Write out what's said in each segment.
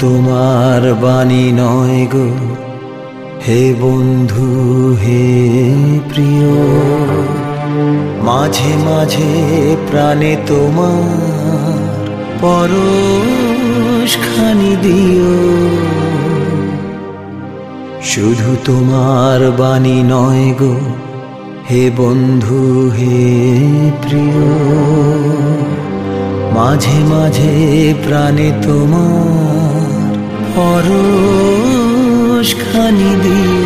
তোমার বাণী নয় গো হে বন্ধু হে প্রিয়, মাঝে মাঝে প্রাণে তোমার পরশখানি দিও। শুধু তোমার বাণী নয় গো হে বন্ধু হে প্রিয়, মাঝে মাঝে প্রাণে তোমার পরশখানি দিও।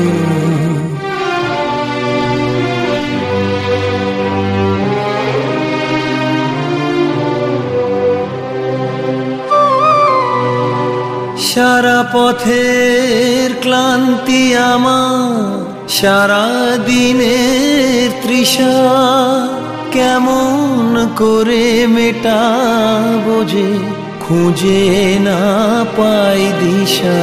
সারা পথের ক্লান্তি আমার, সারা দিনের তৃষা কেমন করে মেটাবো যে খুঁজে না পাই দিশা।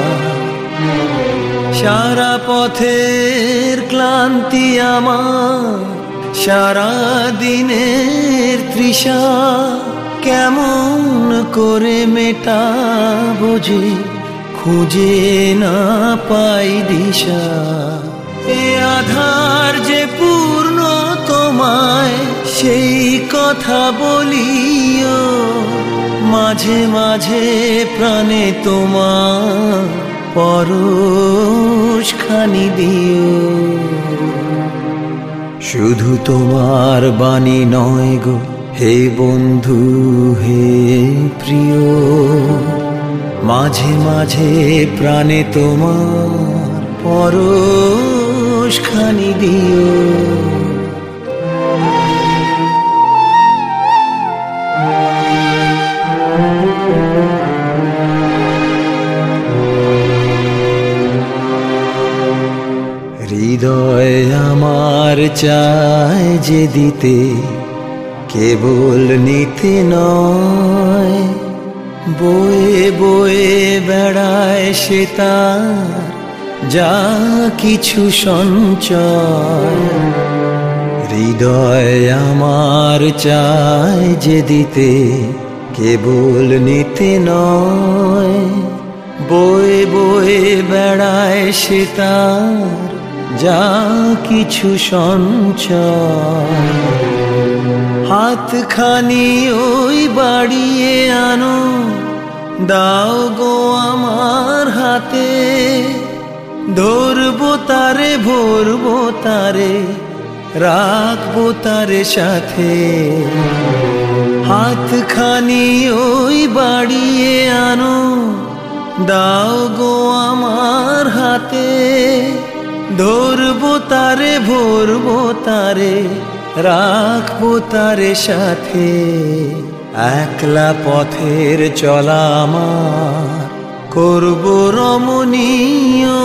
সারা পথের ক্লান্তি আমার, সারা দিনের তৃষা কেমন করে মেটাবো যে খুঁজে না পাই দিশা। এ আধার যে পূর্ণ তোমায় সেই কথা বলিও, মাঝে মাঝে প্রাণে তোমার পরশখানি দিও। শুধু তোমার বাণী নয় গো হে বন্ধু হে প্রিয়, মাঝে মাঝে প্রাণে তোমার পরশখানি দিও। হৃদয় আমার চায় যে দিতে, কেবল নিতে নয়, বয়ে বয়ে বেড়ায় সে তার যা কিছু সঞ্চয়। হৃদয় আমার চায় যে দিতে, কেবল নিতে নয়, বয়ে বয়ে বেড়ায় সে তার যা কিছু সঞ্চয়। হাতখানি ওই বাড়িয়ে আনো, দাও গো আমার হাতে, ধরবো তারে ভরবো তারে রাখবো তারে সাথে। হাতখানি ওই বাড়িয়ে আনো, দাও গো আমার হাতে, ধরবো তারে ভরবো তারে রাখবো তারে সাথে। একলা পথের চলা আমার করবো রমণীয়,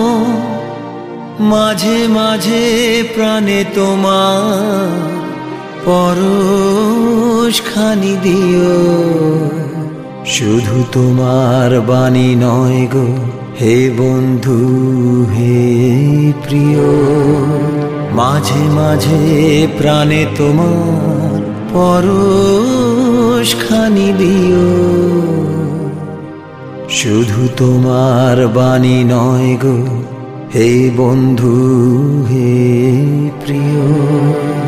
মাঝে মাঝে প্রাণে তোমার পরশখানি দিও। শুধু তোমার বাণী নয় গো হে বন্ধু হে প্রিয়, মাঝে মাঝে প্রাণে তোমার পরশখানি দিও। শুধু তোমার বাণী নয় গো হে বন্ধু হে প্রিয়।